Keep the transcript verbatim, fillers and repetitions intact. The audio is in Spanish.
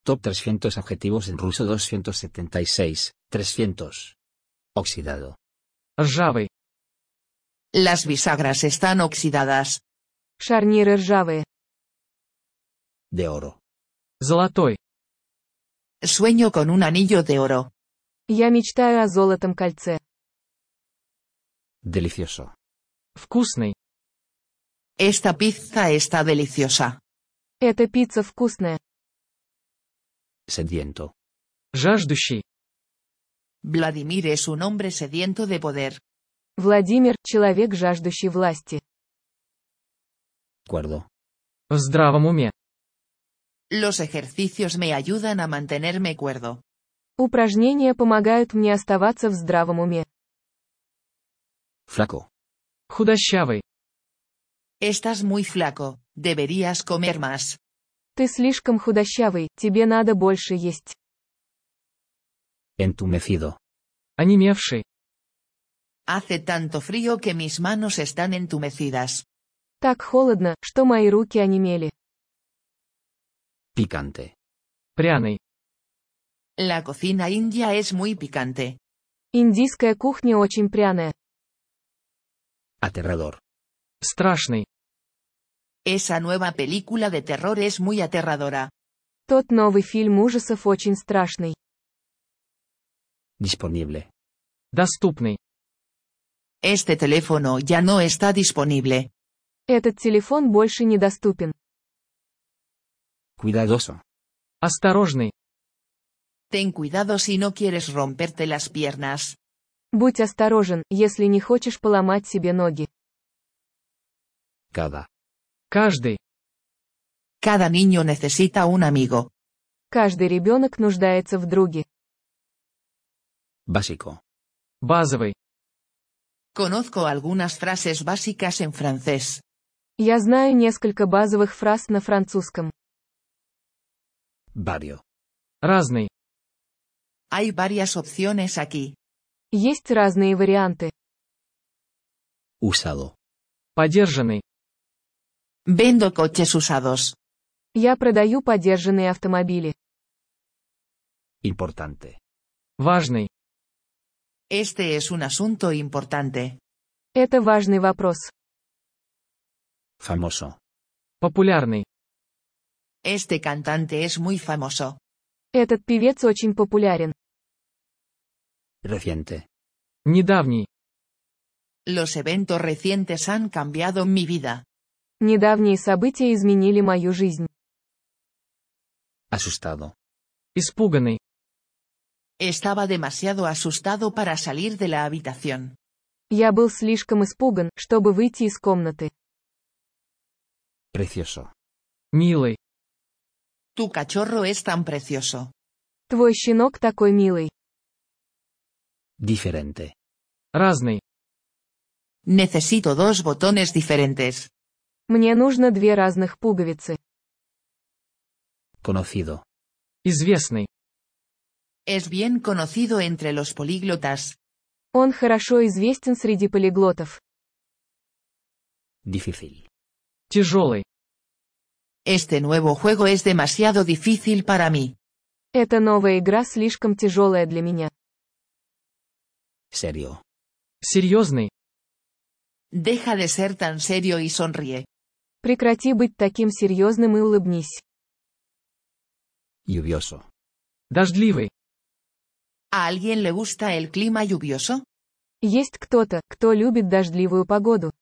Top trescientos adjetivos en ruso doscientos setenta y seis, trescientos. Oxidado. Ржавый. Las bisagras están oxidadas. Шарниры ржавые. De oro. Золотой. Sueño con un anillo de oro. Я мечтаю о золотом кольце. Delicioso. Вкусный. Esta pizza está deliciosa. Эта пицца вкусная. Sediento. Жаждущий. Vladimir es un hombre sediento de poder. Владимир – человек, жаждущий власти. Cuerdo. В здравом уме. Los ejercicios me ayudan a mantenerme cuerdo. Упражнения помогают мне оставаться в здравом уме. Flaco. Худощавый. Estás muy flaco, deberías comer más. Ты слишком худощавый, тебе надо больше есть. Entumecido. Онемевший. Hace tanto frío que mis manos están entumecidas. Так холодно, что мои руки онемели. Picante. Пряный. La cocina india es muy picante. Индийская кухня очень пряная. Aterrador. Страшный. Esa nueva película de terror es muy aterradora. Тот новый фильм ужасов очень страшный. Disponible. Доступный. Este teléfono ya no está disponible. Этот телефон больше недоступен. Cuidadoso. Осторожный. Ten cuidado si no quieres romperte las piernas. Будь осторожен, если не хочешь поломать себе ноги. Cada. Каждый. Cada niño necesita un amigo. Каждый ребенок нуждается в друге. Básico. Базовый. Conozco algunas frases básicas en francés. Я знаю несколько базовых фраз на французском. Vario. Разный. Hay varias opciones aquí. Есть разные варианты. Usado. Подержанный. Vendo coches usados. Я продаю подержанные автомобили. Importante. Важный. Este es un asunto importante. Это важный вопрос. Famoso. Популярный. Este cantante es muy famoso. Этот певец очень популярен. Reciente. Недавний. Los eventos recientes han cambiado mi vida. Недавние события изменили мою жизнь. Asustado. Испуганный. Estaba demasiado asustado para salir de la habitación. Я был слишком испуган, чтобы выйти из комнаты. Precioso. Милый. Tu cachorro es tan precioso. Твой щенок такой милый. Diferente. Разный. Necesito dos botones diferentes. Мне нужно две разных пуговицы. Conocido. Известный. Es bien conocido entre los políglotas. Он хорошо известен среди полиглотов. Difícil. Тяжелый. Este nuevo juego es demasiado difícil para mí. Эта новая игра слишком тяжелая для меня. Serio. Серьезный. Deja de ser tan serio y sonríe. Прекрати быть таким серьезным и улыбнись. Lluvioso. Дождливый. ¿A alguien le gusta el clima lluvioso? Есть кто-то, кто любит дождливую погоду.